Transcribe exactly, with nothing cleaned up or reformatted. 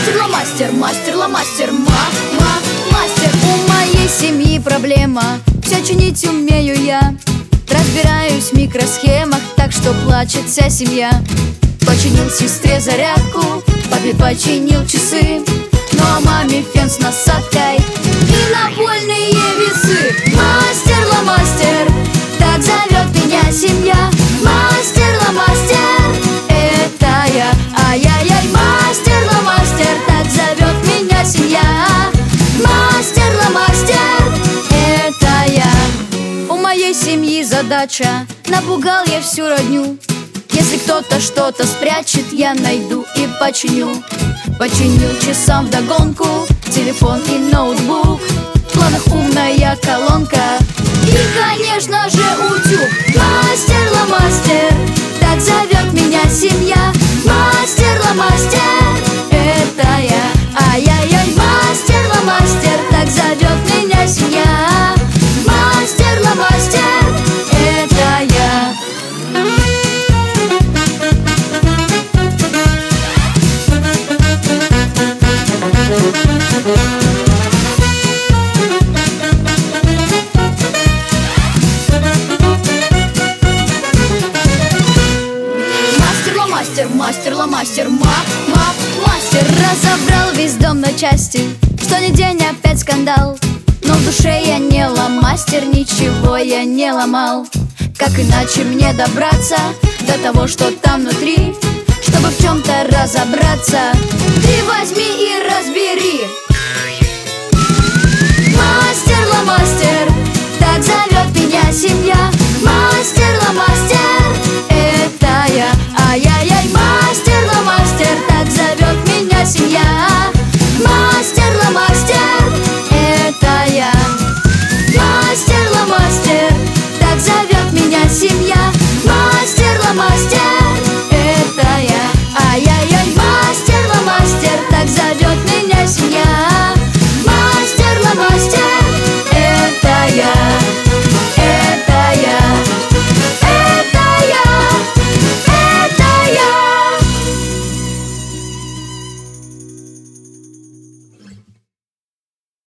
Мастер, мастер, мастер, ма, ма, мастер. У моей семьи проблема, все чинить умею я. Разбираюсь в микросхемах, так что плачет вся семья. Починил сестре зарядку, папе починил часы, ну а маме фен с насадкой и напольные весы. Мастер, ломастер, так зовет меня семья. Мастер, ломастер, это я. Ай-яй-яй, мастер, ломастер, так зовет меня семья. Мастер, ломастер, это я. У моей семьи задача, напугал я всю родню. Если кто-то что-то спрячет, я найду и починю. Починил часам вдогонку телефон и ноутбук. В планах умная колонка и, конечно же, утюг. Мастер, ломастер, так зовет меня семья. Мастер, ломастер, это я. Ай-яй-яй, мастер, ломастер, так зовет меня семья. Мастер, ломастер, это я. Мастер, мастер, ломастер, ма, ма, мастер. Разобрал весь дом на части, что ни день опять скандал. Но в душе я не ломастер, ничего я не ломал. Как иначе мне добраться до того, что там внутри? Чтобы в чем-то разобраться, ты возьми